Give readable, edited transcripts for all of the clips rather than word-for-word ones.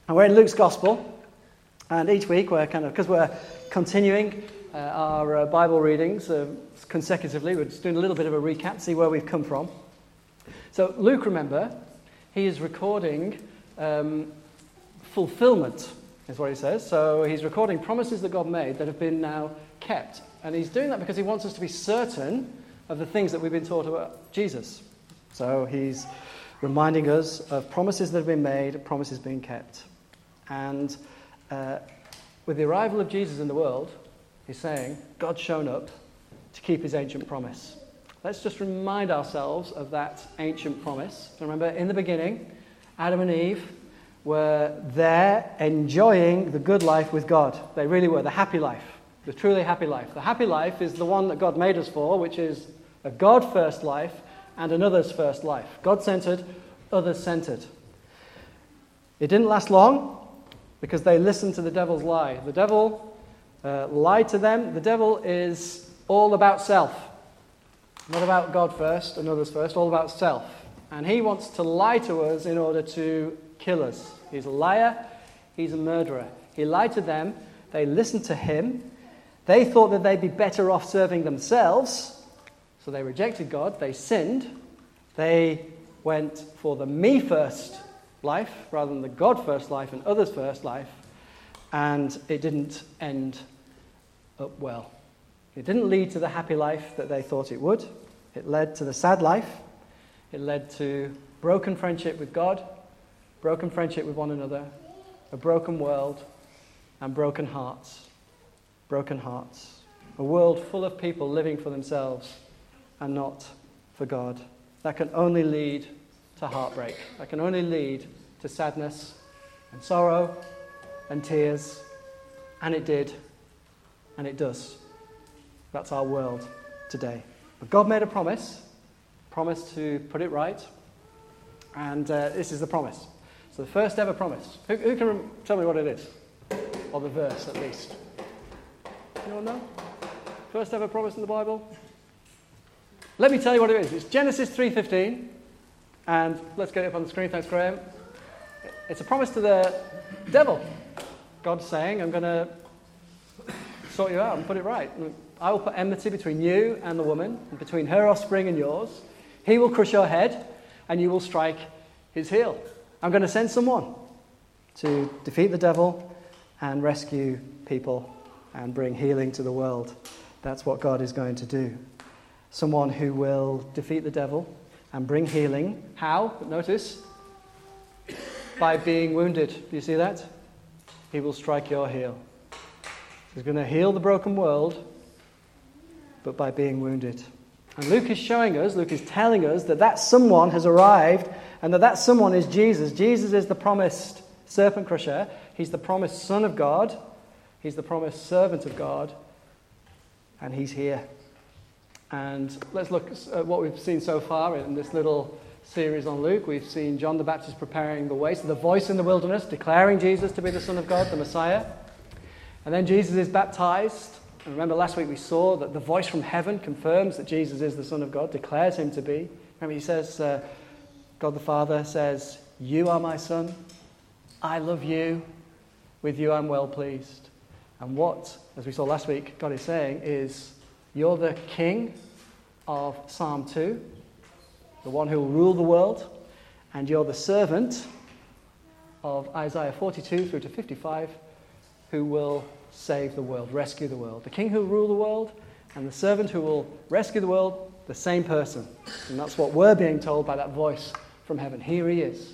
And we're in Luke's Gospel. And each week because we're continuing our Bible readings consecutively, we're just doing a little bit of a recap, see where we've come from. So Luke, remember, he is recording fulfillment, is what he says. So he's recording promises that God made that have been now kept. And he's doing that because he wants us to be certain of the things that we've been taught about Jesus. So he's reminding us of promises that have been made, promises being kept. And with the arrival of Jesus in the world, he's saying, God's shown up to keep his ancient promise. Let's just remind ourselves of that ancient promise. Remember, in the beginning, Adam and Eve were there enjoying the good life with God. They really were, the happy life, the truly happy life. The happy life is the one that God made us for, which is a God-first life and an others-first life. God-centered, others-centered. It didn't last long, because they listened to the devil's lie. The devil lied to them. The devil is all about self. Not about God first and others first, all about self. And he wants to lie to us in order to kill us. He's a liar. He's a murderer. He lied to them. They listened to him. They thought that they'd be better off serving themselves. So they rejected God. They sinned. They went for the me first life rather than the God first life and others first life, and it didn't end up well. It didn't lead to the happy life that they thought it would. It led to the sad life. It led to broken friendship with God, broken friendship with one another, a broken world, and broken hearts. Broken hearts. A world full of people living for themselves and not for God. That can only lead to heartbreak. That can only lead to sadness and sorrow and tears. And it did. And it does. That's our world today. But God made a promise to put it right. And this is the promise. So the first ever promise. Who can tell me what it is? Or the verse, at least. Anyone know? First ever promise in the Bible? Let me tell you what it is. It's Genesis 3:15. And let's get it up on the screen. Thanks, Graham. It's a promise to the devil. God's saying, I'm going to sort you out and put it right. I will put enmity between you and the woman, and between her offspring and yours. He will crush your head, and you will strike his heel. I'm going to send someone to defeat the devil and rescue people and bring healing to the world. That's what God is going to do. Someone who will defeat the devil and bring healing. How? Notice. By being wounded. Do you see that? He will strike your heel. He's going to heal the broken world, but by being wounded. And Luke is showing us, Luke is telling us that someone has arrived, and that someone is Jesus. Jesus is the promised serpent crusher. He's the promised Son of God. He's the promised servant of God. And he's here. And let's look at what we've seen so far in this little series on Luke. We've seen John the Baptist preparing the way, so the voice in the wilderness, declaring Jesus to be the Son of God, the Messiah. And then Jesus is baptized. And remember last week we saw that the voice from heaven confirms that Jesus is the Son of God, declares him to be. Remember he says, God the Father says, you are my Son, I love you, with you I'm well pleased. And what, as we saw last week, God is saying is, you're the king of Psalm 2, the one who will rule the world, and you're the servant of Isaiah 42 through to 55, who will save the world, rescue the world. The king who will rule the world and the servant who will rescue the world, the same person. And that's what we're being told by that voice from heaven. Here he is.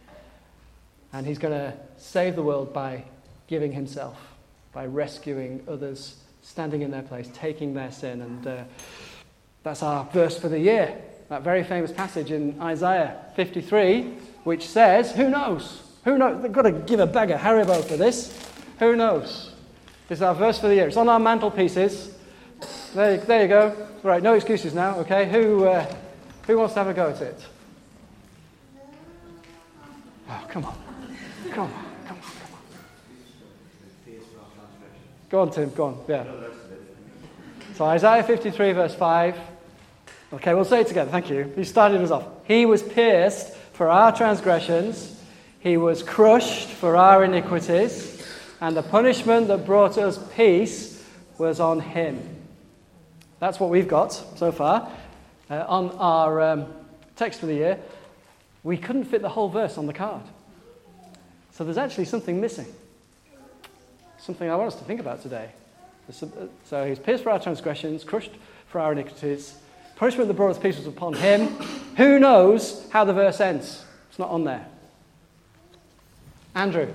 And he's going to save the world by giving himself, by rescuing others, standing in their place, taking their sin. And that's our verse for the year. That very famous passage in Isaiah 53, which says, who knows? Who knows? They've got to give a bag of Haribo for this. Who knows? This is our verse for the year. It's on our mantelpieces. There you go. Right, no excuses now, okay? Who wants to have a go at it? Oh, come on. Come on. Go on, Tim, go on. Yeah. So Isaiah 53, verse 5. Okay, we'll say it together. Thank you. He started us off. He was pierced for our transgressions. He was crushed for our iniquities, and the punishment that brought us peace was on him. That's what we've got so far. On our text for the year, we couldn't fit the whole verse on the card. So there's actually something missing. Something I want us to think about today. So he's pierced for our transgressions, crushed for our iniquities. Punishment that brought us peace was upon him. Who knows how the verse ends? It's not on there. Andrew.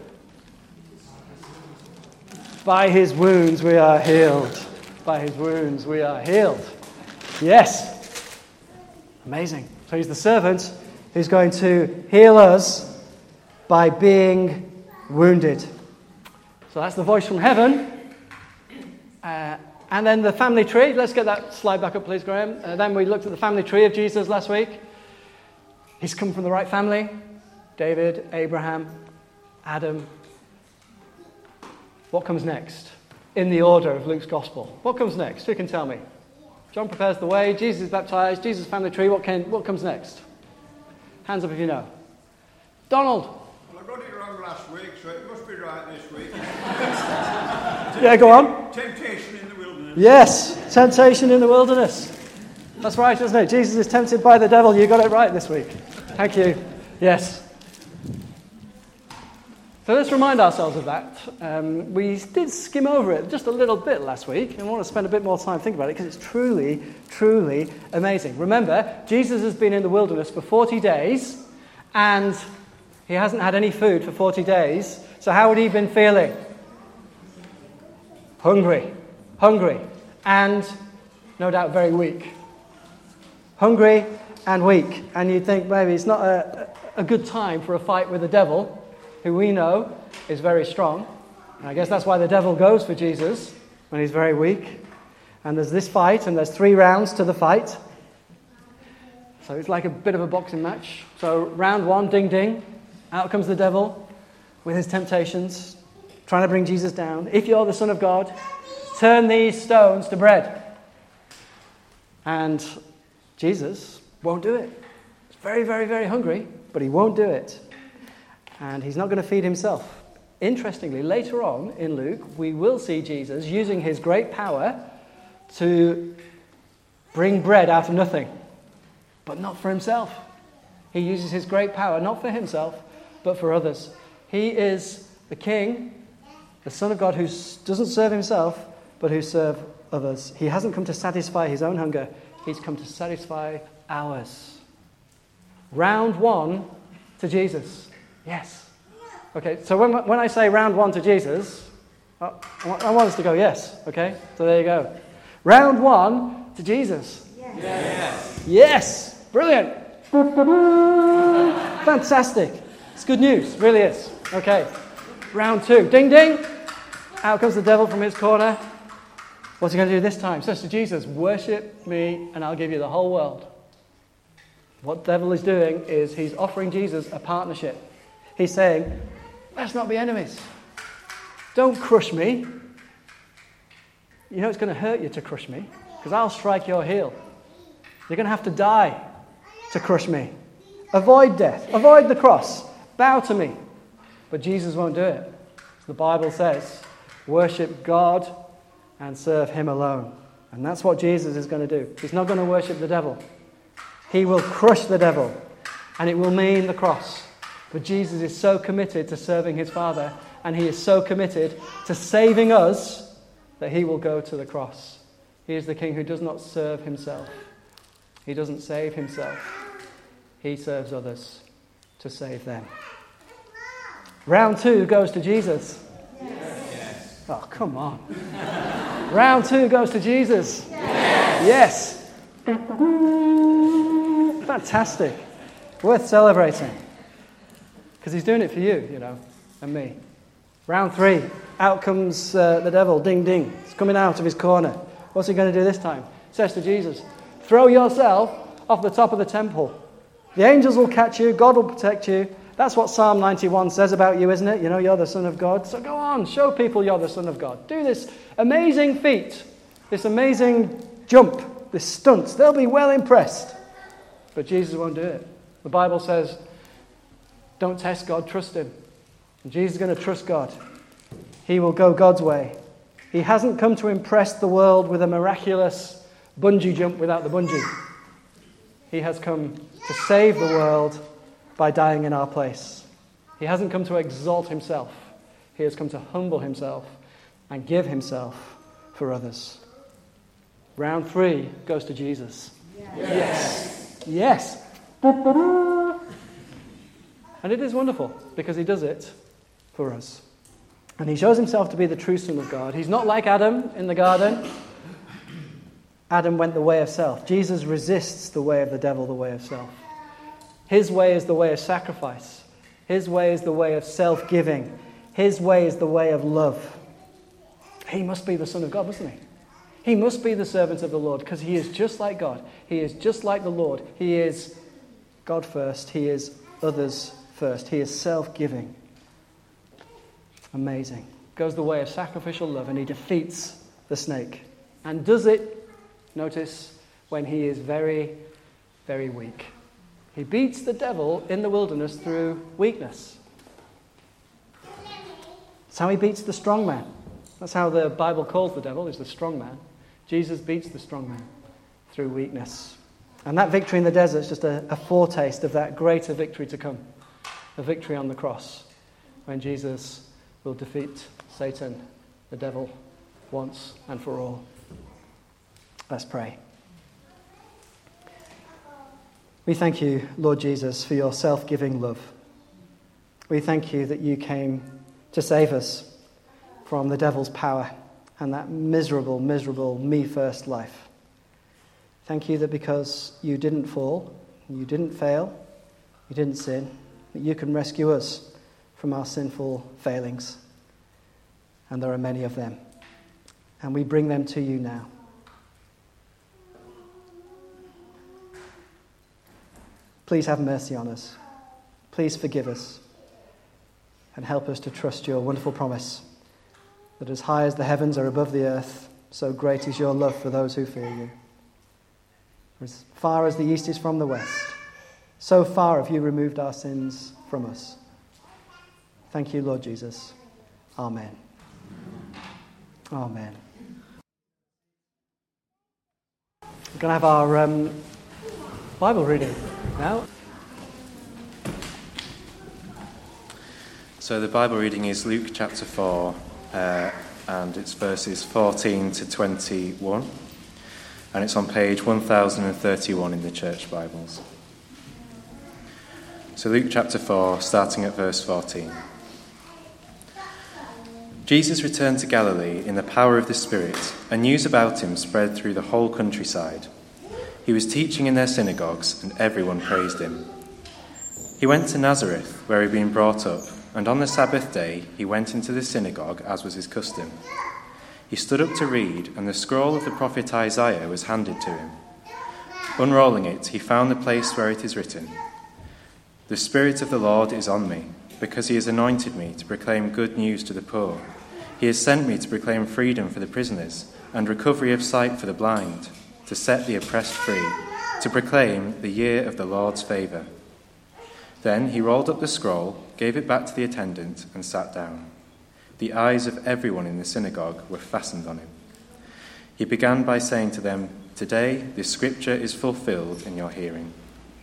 By his wounds we are healed. By his wounds we are healed. Yes. Amazing. So he's the servant who's going to heal us by being wounded. So that's the voice from heaven. And then the family tree. Let's get that slide back up, please, Graham. Then we looked at the family tree of Jesus last week. He's come from the right family. David, Abraham, Adam. What comes next? In the order of Luke's gospel. What comes next? Who can tell me? John prepares the way. Jesus is baptized. Jesus' family tree. What comes next? Hands up if you know. Donald. Well, I got it wrong last week, so it must be right this week. Yeah, go on. Temptation in the wilderness. Yes, temptation in the wilderness. That's right, isn't it? Jesus is tempted by the devil. You got it right this week. Thank you. Yes. So let's remind ourselves of that. We did skim over it just a little bit last week, and I want to spend a bit more time thinking about it because it's truly, truly amazing. Remember, Jesus has been in the wilderness for 40 days, and he hasn't had any food for 40 days. So how would he have been feeling? Hungry, and no doubt very weak. Hungry and weak. And you'd think maybe it's not a good time for a fight with the devil, who we know is very strong. And I guess that's why the devil goes for Jesus when he's very weak. And there's this fight, and there's 3 rounds to the fight. So it's like a bit of a boxing match. So round 1, ding ding, out comes the devil with his temptations, trying to bring Jesus down. If you're the Son of God, turn these stones to bread. And Jesus won't do it. He's very, very, very hungry, but he won't do it. And he's not going to feed himself. Interestingly, later on in Luke, we will see Jesus using his great power to bring bread out of nothing, but not for himself. He uses his great power not for himself, but for others. He is the King, the Son of God, who doesn't serve himself, but who serves others. He hasn't come to satisfy his own hunger. He's come to satisfy ours. Round 1 to Jesus. Yes. Okay, so when I say round 1 to Jesus, I want us to go yes. Okay, so there you go. Round 1 to Jesus. Yes. Yes. Brilliant. Fantastic. It's good news, really is. Okay, round 2. Ding, ding. Out comes the devil from his corner. What's he going to do this time? Says to Jesus, worship me and I'll give you the whole world. What the devil is doing is he's offering Jesus a partnership. He's saying, let's not be enemies. Don't crush me. You know it's going to hurt you to crush me because I'll strike your heel. You're going to have to die to crush me. Avoid death. Avoid the cross. Bow to me. But Jesus won't do it. The Bible says, worship God and serve him alone. And that's what Jesus is going to do. He's not going to worship the devil. He will crush the devil. And it will mean the cross. But Jesus is so committed to serving his Father, and he is so committed to saving us, that he will go to the cross. He is the King who does not serve himself. He doesn't save himself. He serves others to save them. Round 2 goes to Jesus. Yes. Oh, come on. Round 2 goes to Jesus. Yes. Fantastic. Worth celebrating. Because he's doing it for you, you know, and me. Round 3. Out comes the devil. Ding, ding. He's coming out of his corner. What's he going to do this time? Says to Jesus, throw yourself off the top of the temple. The angels will catch you. God will protect you. That's what Psalm 91 says about you, isn't it? You know, you're the Son of God. So go on, show people you're the Son of God. Do this amazing feat, this amazing jump, this stunt. They'll be well impressed. But Jesus won't do it. The Bible says, Don't test God, trust him. And Jesus is going to trust God. He will go God's way. He hasn't come to impress the world with a miraculous bungee jump without the bungee. He has come to save the world by dying in our place. He hasn't come to exalt himself. He has come to humble himself and give himself for others. Round 3 goes to Jesus. Yes. Yes. And it is wonderful because he does it for us. And he shows himself to be the true Son of God. He's not like Adam in the garden. Adam went the way of self. Jesus resists the way of the devil, the way of self. His way is the way of sacrifice. His way is the way of self-giving. His way is the way of love. He must be the Son of God, mustn't he? He must be the servant of the Lord because he is just like God. He is just like the Lord. He is God first. He is others first. He is self-giving. Amazing. Goes the way of sacrificial love and he defeats the snake. And does it, notice, when he is very, very weak. He beats the devil in the wilderness through weakness. That's how he beats the strong man. That's how the Bible calls the devil, is the strong man. Jesus beats the strong man through weakness. And that victory in the desert is just a foretaste of that greater victory to come. A victory on the cross when Jesus will defeat Satan, the devil, once and for all. Let's pray. We thank you, Lord Jesus, for your self-giving love. We thank you that you came to save us from the devil's power and that miserable, miserable me-first life. Thank you that because you didn't fall, you didn't fail, you didn't sin, that you can rescue us from our sinful failings. And there are many of them. And we bring them to you now. Please have mercy on us. Please forgive us. And help us to trust your wonderful promise that as high as the heavens are above the earth, so great is your love for those who fear you. As far as the east is from the west, so far have you removed our sins from us. Thank you, Lord Jesus. Amen. Amen. We're going to have our Bible reading now. So the Bible reading is Luke chapter 4, and it's verses 14 to 21, and it's on page 1031 in the Church Bibles. So Luke chapter 4, starting at verse 14. Jesus returned to Galilee in the power of the Spirit, and news about him spread through the whole countryside. He was teaching in their synagogues, and everyone praised him. He went to Nazareth, where he had been brought up, and on the Sabbath day he went into the synagogue, as was his custom. He stood up to read, and the scroll of the prophet Isaiah was handed to him. Unrolling it, he found the place where it is written, "The Spirit of the Lord is on me, because he has anointed me to proclaim good news to the poor. He has sent me to proclaim freedom for the prisoners and recovery of sight for the blind, to set the oppressed free, to proclaim the year of the Lord's favour." Then he rolled up the scroll, gave it back to the attendant, and sat down. The eyes of everyone in the synagogue were fastened on him. He began by saying to them, "Today this scripture is fulfilled in your hearing."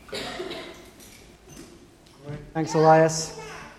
Thanks, Elias.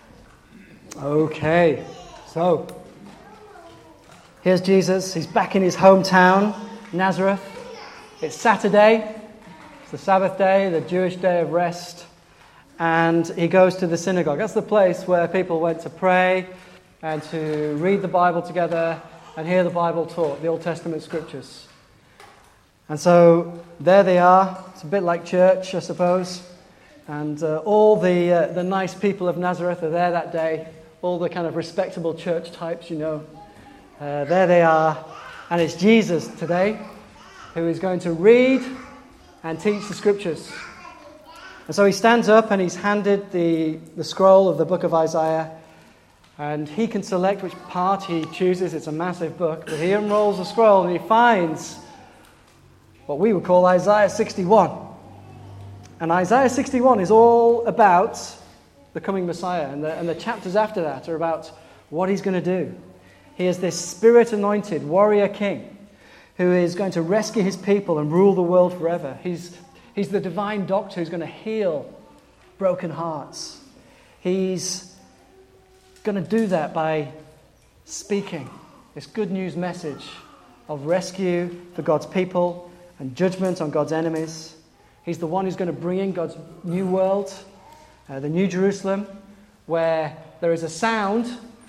Okay, so here's Jesus. He's back in his hometown, Nazareth. It's Saturday. It's the Sabbath day, the Jewish day of rest. And he goes to the synagogue. That's the place where people went to pray and to read the Bible together and hear the Bible taught, the Old Testament scriptures. And so there they are. It's a bit like church, I suppose. And all the nice people of Nazareth are there that day. All the kind of respectable church types, you know. There they are. And it's Jesus today who is going to read and teach the scriptures. And so he stands up and he's handed the scroll of the book of Isaiah, and he can select which part he chooses. It's a massive book, but he unrolls the scroll and he finds what we would call Isaiah 61. And Isaiah 61 is all about the coming Messiah, and the chapters after that are about what he's going to do. He is this Spirit-anointed warrior king who is going to rescue his people and rule the world forever. He's the divine doctor who's going to heal broken hearts. He's going to do that by speaking this good news message of rescue for God's people and judgment on God's enemies. He's the one who's going to bring in God's new world, the New Jerusalem, where there is a sound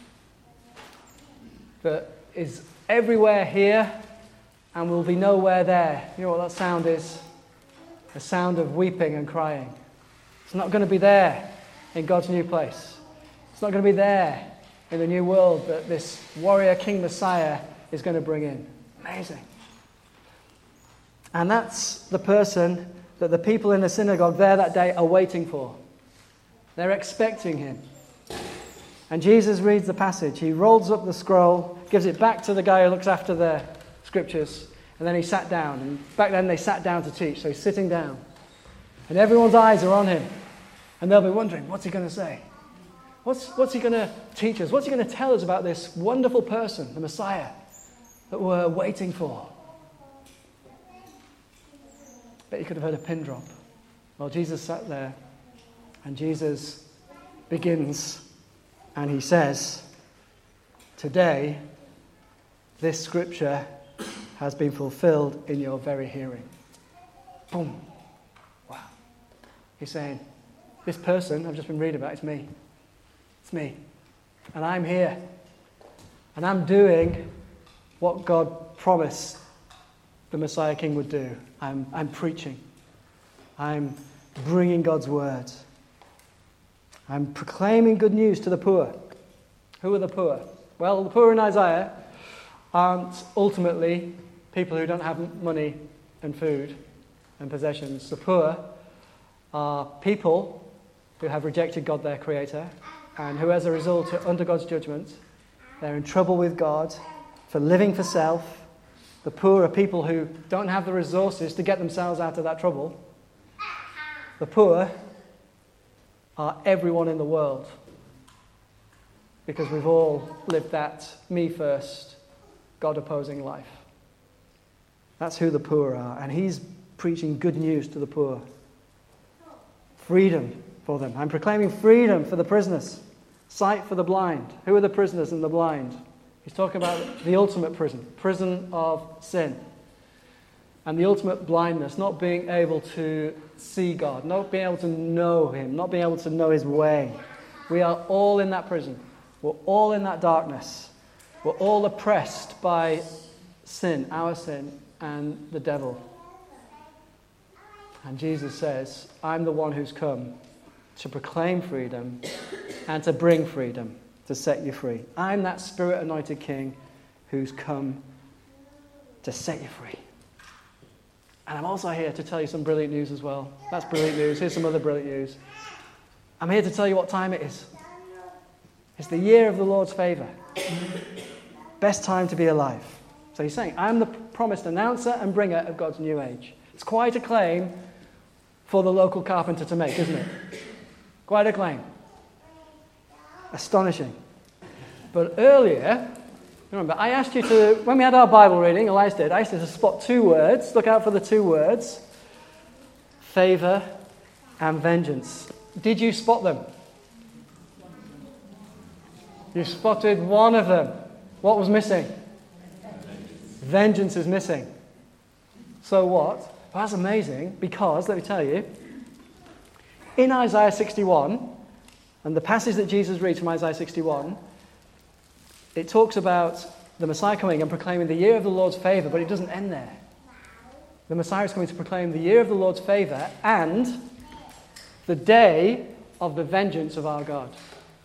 that is everywhere here and will be nowhere there. You know what that sound is? A sound of weeping and crying. It's not going to be there in God's new place. It's not going to be there in the new world that this warrior king Messiah is going to bring in. Amazing. And that's the person that the people in the synagogue there that day are waiting for. They're expecting him. And Jesus reads the passage. He rolls up the scroll, gives it back to the guy who looks after the scriptures, and then he sat down. And back then they sat down to teach, so he's sitting down. And everyone's eyes are on him. And they'll be wondering, what's he going to say? What's he going to teach us? What's he going to tell us about this wonderful person, the Messiah, that we're waiting for? Bet you could have heard a pin drop. Well, Jesus sat there, and Jesus begins, and he says, today, this scripture has been fulfilled in your very hearing. Boom. Wow. He's saying, this person I've just been reading about, it's me. It's me. And I'm here. And I'm doing what God promised the Messiah King would do. I'm preaching. I'm bringing God's word. I'm proclaiming good news to the poor. Who are the poor? Well, the poor in Isaiah aren't ultimately people who don't have money and food and possessions. The poor are people who have rejected God, their creator, and who as a result are under God's judgment. They're in trouble with God for living for self. The poor are people who don't have the resources to get themselves out of that trouble. The poor are everyone in the world, because we've all lived that me first, God opposing life. That's who the poor are, and he's preaching good news to the poor. Freedom for them. I'm proclaiming freedom for the prisoners, sight for the blind. Who are the prisoners and the blind? He's talking about the ultimate prison of sin. And the ultimate blindness, not being able to see God, not being able to know him, not being able to know his way. We are all in that prison. We're all in that darkness. We're all oppressed by sin, our sin, and the devil. And Jesus says, I'm the one who's come to proclaim freedom and to bring freedom, to set you free. I'm that Spirit-anointed King who's come to set you free. And I'm also here to tell you some brilliant news as well. That's brilliant news. Here's some other brilliant news. I'm here to tell you what time it is. It's the year of the Lord's favour. Best time to be alive. So he's saying, I'm the promised announcer and bringer of God's new age. It's quite a claim for the local carpenter to make, isn't it? Quite a claim. Astonishing. But earlier, remember, I asked you to, when we had our Bible reading, Elias did, I asked you to spot two words. Look out for the two words. Favour and vengeance. Did you spot them? You spotted one of them. What was missing? Vengeance is missing. So what? Well, that's amazing, because, let me tell you, in Isaiah 61, and the passage that Jesus reads from Isaiah 61, it talks about the Messiah coming and proclaiming the year of the Lord's favour, but it doesn't end there. The Messiah is coming to proclaim the year of the Lord's favour and the day of the vengeance of our God.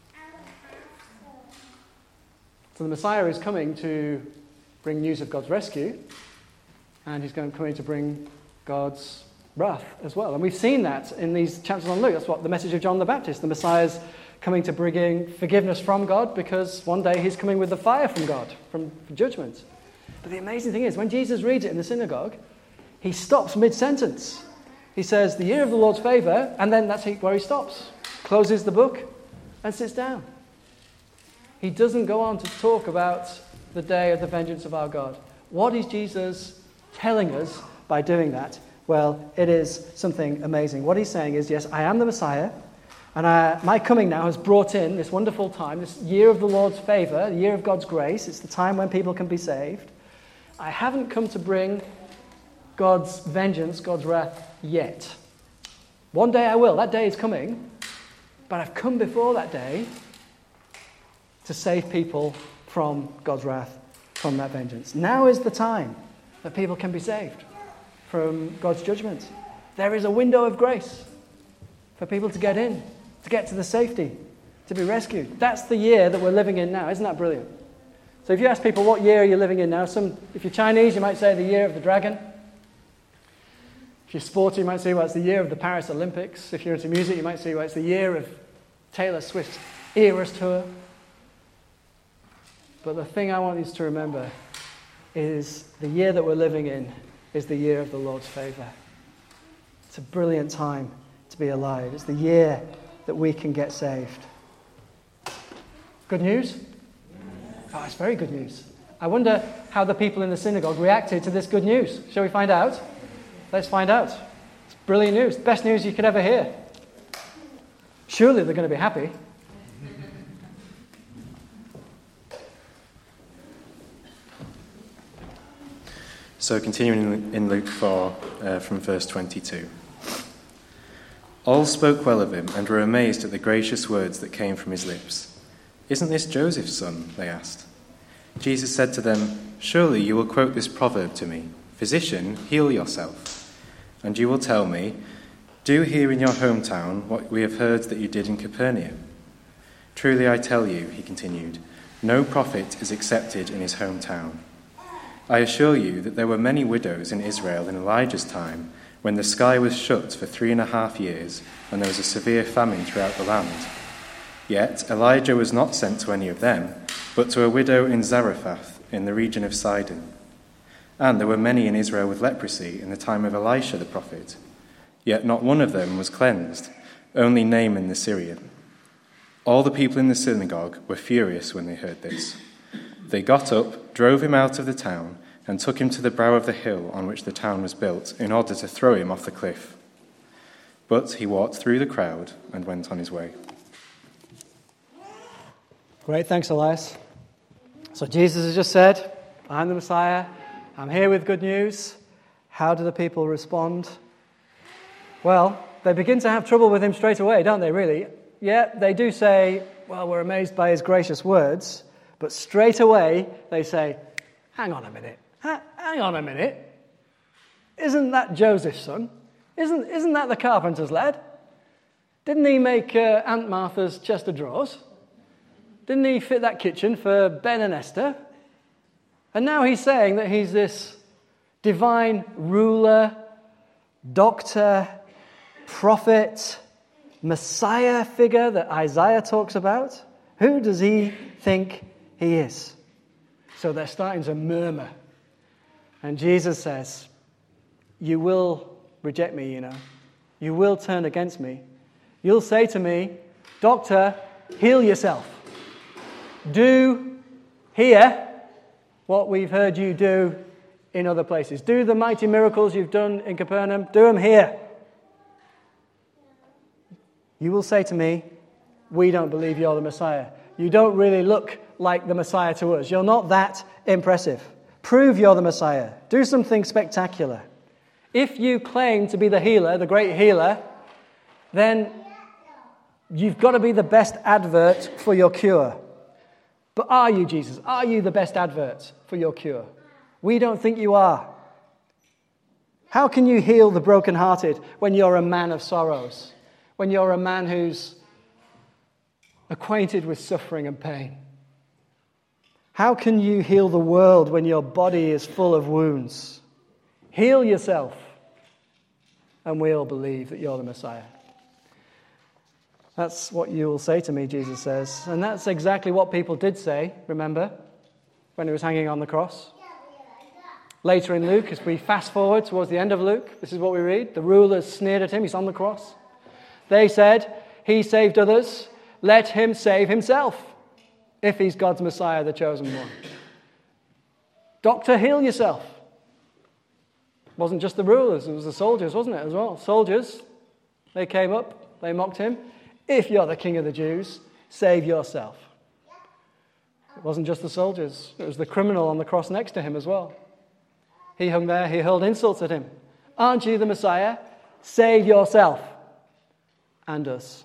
So the Messiah is coming to bring news of God's rescue, and he's coming to bring God's wrath as well. And we've seen that in these chapters on Luke. That's what the message of John the Baptist. The Messiah's coming to bring in forgiveness from God, because one day he's coming with the fire from God, from judgment. But the amazing thing is, when Jesus reads it in the synagogue, he stops mid-sentence. He says, the year of the Lord's favour, and then that's where he stops. closes the book, and sits down. He doesn't go on to talk about the day of the vengeance of our God. What is Jesus telling us by doing that? Well, it is something amazing. What he's saying is, yes, I am the Messiah, and my coming now has brought in this wonderful time, this year of the Lord's favor, the year of God's grace. It's the time when people can be saved. I haven't come to bring God's vengeance, God's wrath, yet. One day I will. That day is coming. But I've come before that day to save people from God's wrath, from that vengeance. Now is the time that people can be saved from God's judgment. There is a window of grace for people to get in, to get to the safety, to be rescued. That's the year that we're living in now. Isn't that brilliant? So if you ask people what year are you living in now, if you're Chinese, you might say the year of the dragon. If you're sporty, you might say, well, it's the year of the Paris Olympics. If you're into music, you might say, well, it's the year of Taylor Swift's Eras Tour. But the thing I want you to remember is the year that we're living in is the year of the Lord's favor. It's a brilliant time to be alive. It's the year that we can get saved. Good news? Oh, it's very good news. I wonder how the people in the synagogue reacted to this good news. Shall we find out? Let's find out. It's brilliant news. Best news you could ever hear. Surely they're going to be happy. So continuing in Luke 4 from verse 22. All spoke well of him and were amazed at the gracious words that came from his lips. "Isn't this Joseph's son?" they asked. Jesus said to them, "Surely you will quote this proverb to me, 'Physician, heal yourself.' And you will tell me, 'Do here in your hometown what we have heard that you did in Capernaum.' Truly I tell you," he continued, "no prophet is accepted in his hometown. I assure you that there were many widows in Israel in Elijah's time, when the sky was shut for 3.5 years, and there was a severe famine throughout the land. Yet Elijah was not sent to any of them, but to a widow in Zarephath in the region of Sidon. And there were many in Israel with leprosy in the time of Elisha the prophet. Yet not one of them was cleansed, only Naaman the Syrian." All the people in the synagogue were furious when they heard this. They got up, drove him out of the town, and took him to the brow of the hill on which the town was built, in order to throw him off the cliff. But he walked through the crowd and went on his way. Great, thanks, Elias. So Jesus has just said, I'm the Messiah. I'm here with good news. How do the people respond? Well, they begin to have trouble with him straight away, don't they, really? Yeah, they do say, well, we're amazed by his gracious words. But straight away, they say, hang on a minute. Hang on a minute. Isn't that Joseph's son? Isn't that the carpenter's lad? Didn't he make Aunt Martha's chest of drawers? Didn't he fit that kitchen for Ben and Esther? And now he's saying that he's this divine ruler, doctor, prophet, Messiah figure that Isaiah talks about. Who does he think he is? So they're starting to murmur. And Jesus says, you will reject me, you know. You will turn against me. You'll say to me, doctor, heal yourself. Do here what we've heard you do in other places. Do the mighty miracles you've done in Capernaum. Do them here. You will say to me, we don't believe you're the Messiah. You don't really look like the Messiah to us. You're not that impressive. Prove you're the Messiah. Do something spectacular. If you claim to be the healer, the great healer, then you've got to be the best advert for your cure. But are you, Jesus? Are you the best advert for your cure? We don't think you are. How can you heal the brokenhearted when you're a man of sorrows? When you're a man who's acquainted with suffering and pain? How can you heal the world when your body is full of wounds? Heal yourself, and we'll believe that you're the Messiah. That's what you will say to me, Jesus says. And that's exactly what people did say, remember, when he was hanging on the cross. Later in Luke, as we fast forward towards the end of Luke, this is what we read. The rulers sneered at him. He's on the cross. They said, he saved others, let him save himself, if he's God's Messiah, the chosen one. Doctor, heal yourself. It wasn't just the rulers, it was the soldiers, wasn't it, as well? Soldiers, they came up, they mocked him. If you're the king of the Jews, save yourself. It wasn't just the soldiers, it was the criminal on the cross next to him as well. He hung there, he hurled insults at him. Aren't you the Messiah? Save yourself and us.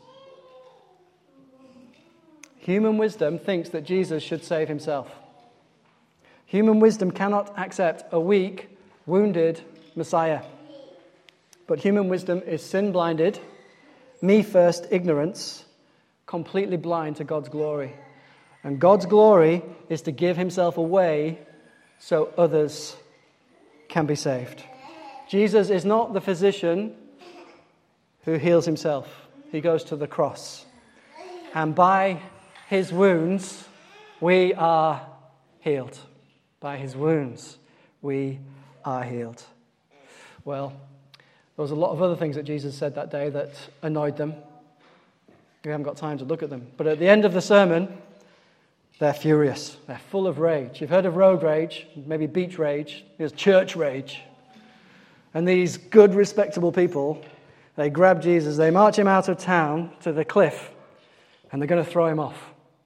Human wisdom thinks that Jesus should save himself. Human wisdom cannot accept a weak, wounded Messiah. But human wisdom is sin-blinded, me-first ignorance, completely blind to God's glory. And God's glory is to give himself away so others can be saved. Jesus is not the physician who heals himself. He goes to the cross. And by his wounds, we are healed. By his wounds, we are healed. Well, there was a lot of other things that Jesus said that day that annoyed them. We haven't got time to look at them. But at the end of the sermon, they're furious. They're full of rage. You've heard of road rage, maybe beach rage. There's church rage. And these good, respectable people, they grab Jesus, they march him out of town to the cliff, and they're going to throw him off.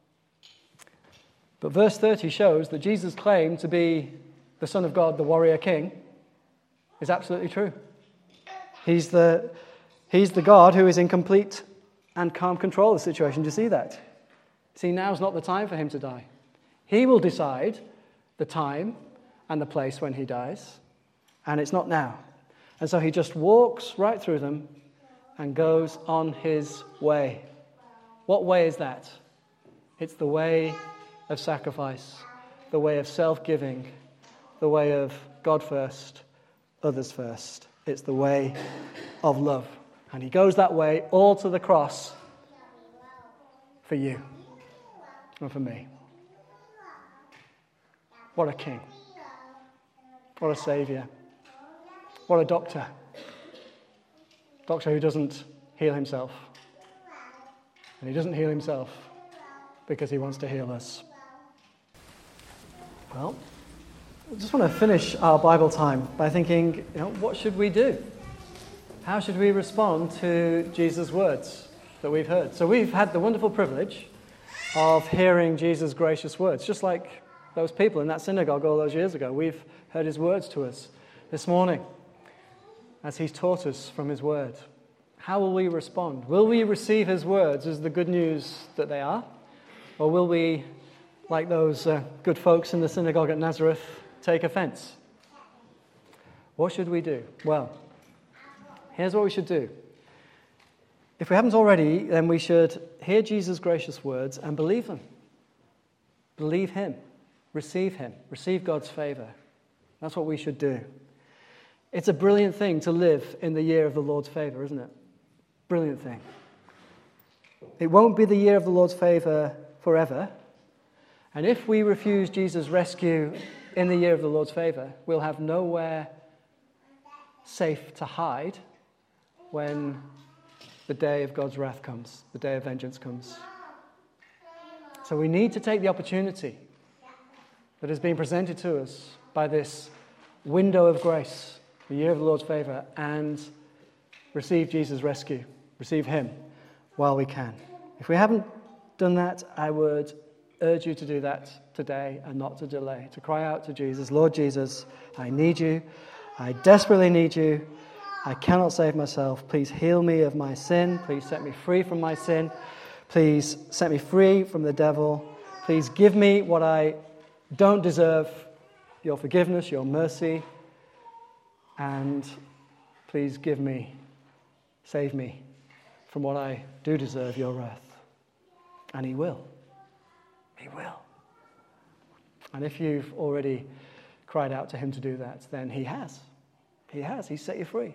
But verse 30 shows that Jesus' claim to be the Son of God, the warrior king, is absolutely true. He's the God who is in complete and calm control of the situation. Do you see that? See, now's not the time for him to die. He will decide the time and the place when he dies, and it's not now. And so he just walks right through them and goes on his way. What way is that? It's the way of sacrifice, the way of self-giving, the way of God first, others first. It's the way of love. And he goes that way all to the cross for you and for me. What a king. What a saviour. What a doctor. Doctor who doesn't heal himself. And he doesn't heal himself because he wants to heal us. Well, I just want to finish our Bible time by thinking, what should we do? How should we respond to Jesus' words that we've heard? So we've had the wonderful privilege of hearing Jesus' gracious words, just like those people in that synagogue all those years ago. We've heard his words to us this morning as he's taught us from his word. How will we respond? Will we receive his words as the good news that they are? Or will we, like those good folks in the synagogue at Nazareth, take offense? What should we do? Well, here's what we should do. If we haven't already, then we should hear Jesus' gracious words and believe them. Believe him. Receive God's favor. That's what we should do. It's a brilliant thing to live in the year of the Lord's favor, isn't it? Brilliant thing. It won't be the year of the Lord's favor forever. And if we refuse Jesus' rescue in the year of the Lord's favor, we'll have nowhere safe to hide when the day of God's wrath comes, the day of vengeance comes. So we need to take the opportunity that has been presented to us by this window of grace, the year of the Lord's favor, and receive Jesus' rescue, receive him while we can. If we haven't done that, I would urge you to do that today and not to delay, to cry out to Jesus, Lord Jesus, I need you. I desperately need you. I cannot save myself. Please heal me of my sin. Please set me free from my sin. Please set me free from the devil. Please give me what I don't deserve, your forgiveness, your mercy. And please save me from what I do deserve, your wrath. And he will. He will. And if you've already cried out to him to do that, then he has. He has. He's set you free.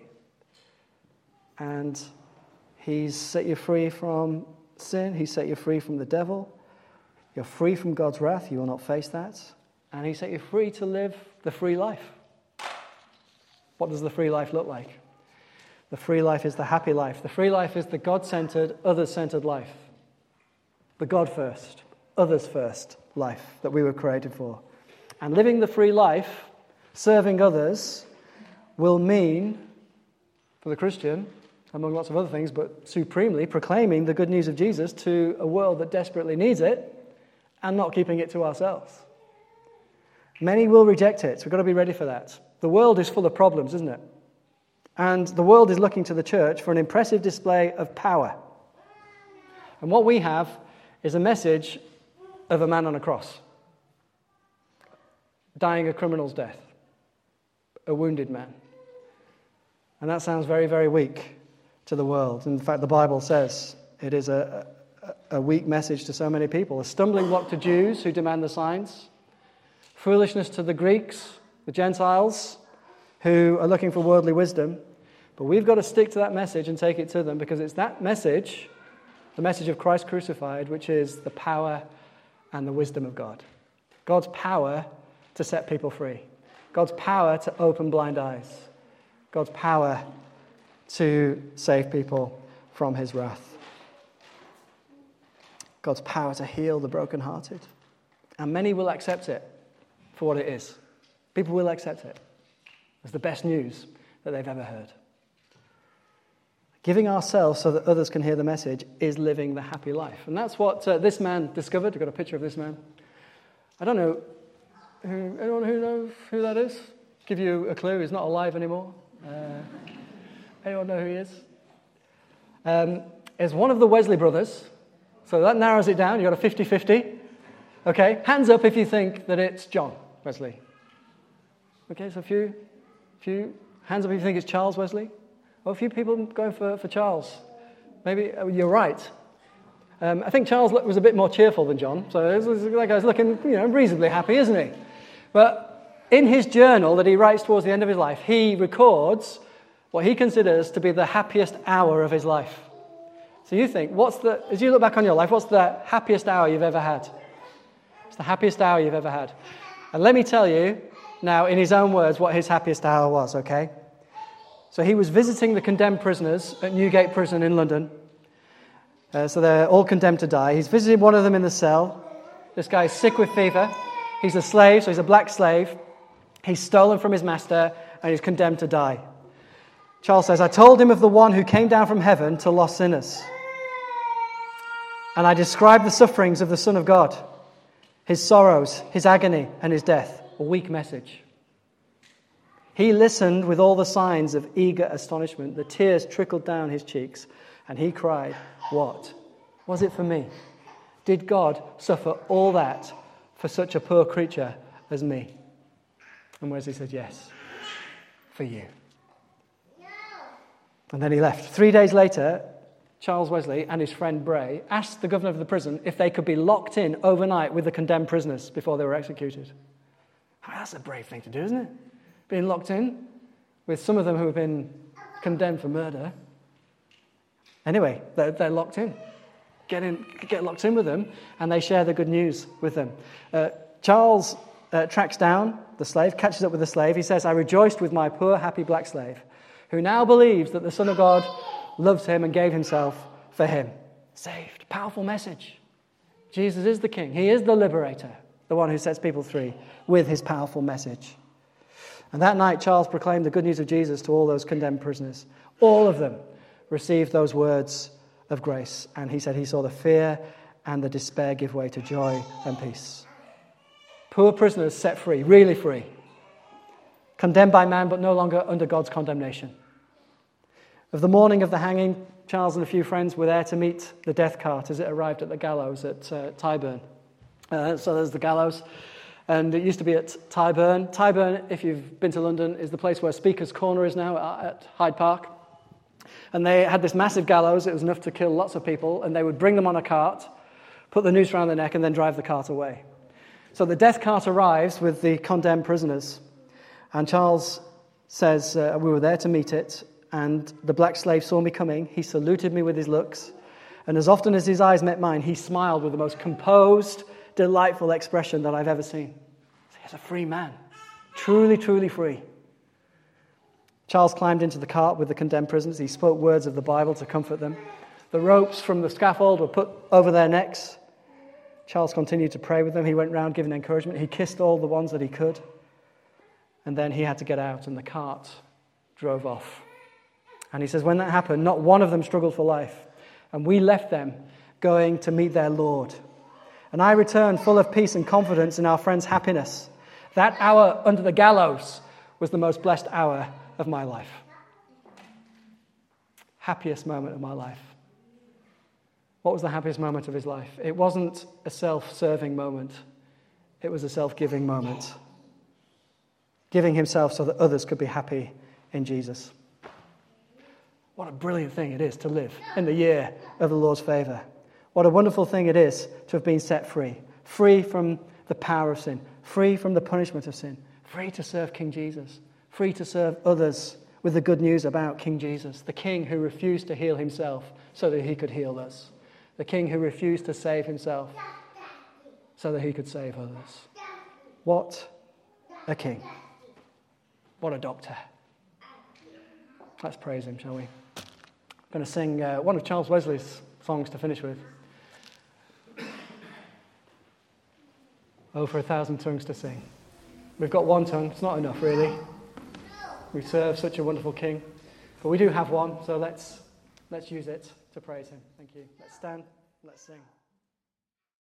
And he's set you free from sin. He's set you free from the devil. You're free from God's wrath. You will not face that. And he set you free to live the free life. What does the free life look like? The free life is the happy life. The free life is the God-centered, others-centered life. The God first, others first life that we were created for. And living the free life, serving others, will mean, for the Christian, among lots of other things, but supremely proclaiming the good news of Jesus to a world that desperately needs it and not keeping it to ourselves. Many will reject it. We've got to be ready for that. The world is full of problems, isn't it? And the world is looking to the church for an impressive display of power. And what we have is a message of a man on a cross, dying a criminal's death, a wounded man. And that sounds very, very weak to the world. In fact, the Bible says it is a weak message to so many people. A stumbling block to Jews who demand the signs, foolishness to the Greeks, the Gentiles, who are looking for worldly wisdom. But we've got to stick to that message and take it to them, because it's that message, the message of Christ crucified, which is the power and the wisdom of God. God's power to set people free. God's power to open blind eyes. God's power to save people from his wrath. God's power to heal the brokenhearted. And many will accept it for what it is. People will accept it as the best news that they've ever heard. Giving ourselves so that others can hear the message is living the happy life. And that's what this man discovered. I've got a picture of this man. I don't know, anyone who knows who that is? Give you a clue, he's not alive anymore. Anyone know who he is? Is one of the Wesley brothers. So that narrows it down. You've got a 50-50. Okay, hands up if you think that it's John Wesley. Okay, so a few hands up if you think it's Charles Wesley. Well, a few people going for Charles. Maybe you're right. I think Charles was a bit more cheerful than John, so it was like I was looking, reasonably happy, isn't he? But in his journal that he writes towards the end of his life, he records what he considers to be the happiest hour of his life. So you think, as you look back on your life, what's the happiest hour you've ever had? It's the happiest hour you've ever had. And let me tell you now, in his own words, what his happiest hour was, okay? So he was visiting the condemned prisoners at Newgate Prison in London. So they're all condemned to die. He's visited one of them in the cell. This guy's sick with fever. He's a slave, so he's a black slave. He's stolen from his master, and he's condemned to die. Charles says, I told him of the one who came down from heaven to lost sinners. And I described the sufferings of the Son of God, his sorrows, his agony, and his death. A weak message. He listened with all the signs of eager astonishment. The tears trickled down his cheeks, and he cried, what? Was it for me? Did God suffer all that for such a poor creature as me? And Wesley said, yes, for you. And then he left. 3 days later, Charles Wesley and his friend Bray asked the governor of the prison if they could be locked in overnight with the condemned prisoners before they were executed. That's a brave thing to do, isn't it? Being locked in with some of them who have been condemned for murder. Anyway, they're locked in. Get locked in with them, and they share the good news with them. Charles tracks down the slave, catches up with the slave. He says, I rejoiced with my poor, happy black slave, who now believes that the Son of God loves him and gave himself for him. Saved. Powerful message. Jesus is the King. He is the liberator, the one who sets people free with his powerful message. And that night, Charles proclaimed the good news of Jesus to all those condemned prisoners. All of them received those words of grace. And he said he saw the fear and the despair give way to joy and peace. Poor prisoners set free, really free. Condemned by man, but no longer under God's condemnation. Of the morning of the hanging, Charles and a few friends were there to meet the death cart as it arrived at the gallows at Tyburn. So there's the gallows. And it used to be at Tyburn. Tyburn, if you've been to London, is the place where Speaker's Corner is now at Hyde Park. And they had this massive gallows. It was enough to kill lots of people. And they would bring them on a cart, put the noose around their neck, and then drive the cart away. So the death cart arrives with the condemned prisoners. And Charles says, we were there to meet it. And the black slave saw me coming. He saluted me with his looks. And as often as his eyes met mine, he smiled with the most composed, delightful expression that I've ever seen. He's a free man. Truly, truly free. Charles climbed into the cart with the condemned prisoners. He spoke words of the Bible to comfort them. The ropes from the scaffold were put over their necks. Charles continued to pray with them. He went round giving encouragement. He kissed all the ones that he could. And then he had to get out, and the cart drove off. And he says, when that happened, not one of them struggled for life. And we left them going to meet their Lord. And I returned full of peace and confidence in our friend's happiness. That hour under the gallows was the most blessed hour of my life. Happiest moment of my life. What was the happiest moment of his life? It wasn't a self-serving moment. It was a self-giving moment. Giving himself so that others could be happy in Jesus. What a brilliant thing it is to live in the year of the Lord's favour. What a wonderful thing it is to have been set free. Free from the power of sin. Free from the punishment of sin. Free to serve King Jesus. Free to serve others with the good news about King Jesus. The King who refused to heal himself so that he could heal us. The King who refused to save himself so that he could save others. What a King. What a doctor. Let's praise him, shall we? I'm going to sing one of Charles Wesley's songs to finish with. Oh, for 1,000 tongues to sing. We've got one tongue. It's not enough, really. We serve such a wonderful King. But we do have one, so let's use it to praise him. Thank you. Let's stand. Let's sing.